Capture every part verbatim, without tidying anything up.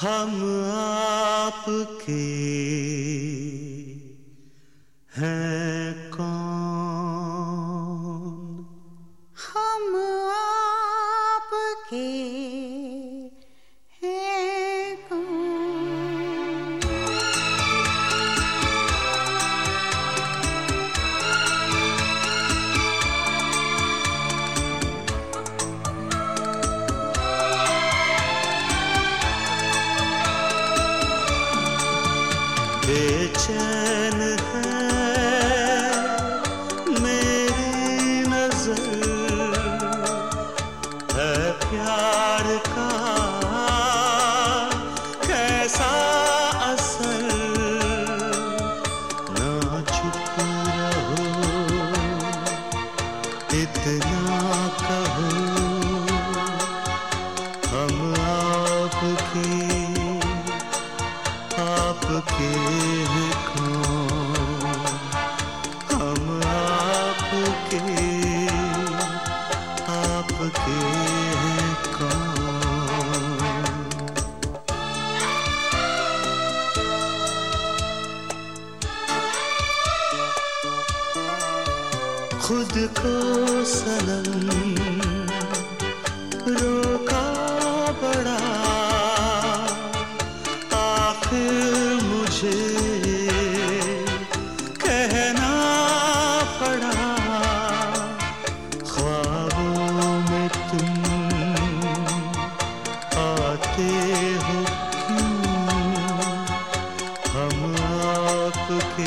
हम आपके हैं कौन, हम आपके हैं कौन। बेचैन है मेरी नजर, है प्यार का कैसा असर। ना चुप रहो, इतना कहो, हम आपके आपके हैं कौन, हम आपके आपके हैं कौन। खुद को सनम रोका बड़ा, मुझे कहना पड़ा। ख्वाबों में तुम आते हो क्यों, हम आपके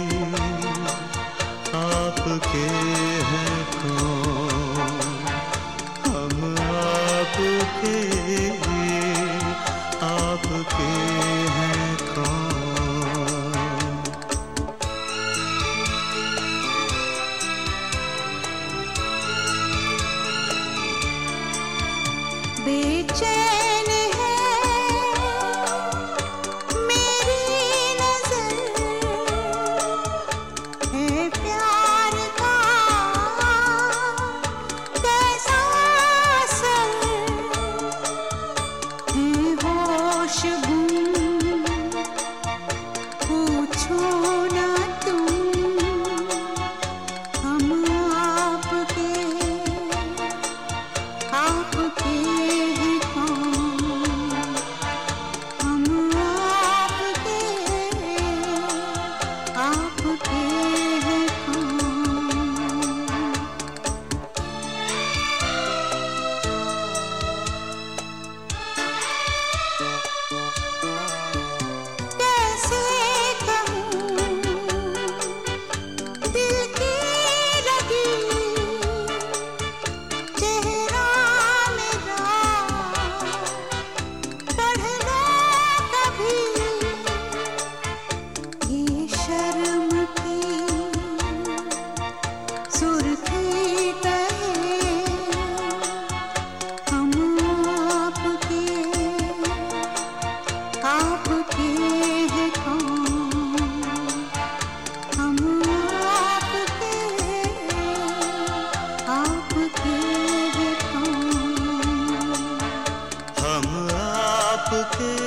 आपके हैं कौन, हम आपके आपके हैं कौन। बेचैन है मेरी नजर, है प्यार का कैसा असर। है होश गुम, पूछो ना तुम, हम आपके आपके हैं कौन, हम आपके आपके हैं कौन। कैसे कहूँ दिल की लगी, चेहरा मेरा पढ़ लो कभी। ये शर्म की सुर्खी कहे, हम आपके आपके हैं कौन, हम आपके आपके हैं कौन। हम आपके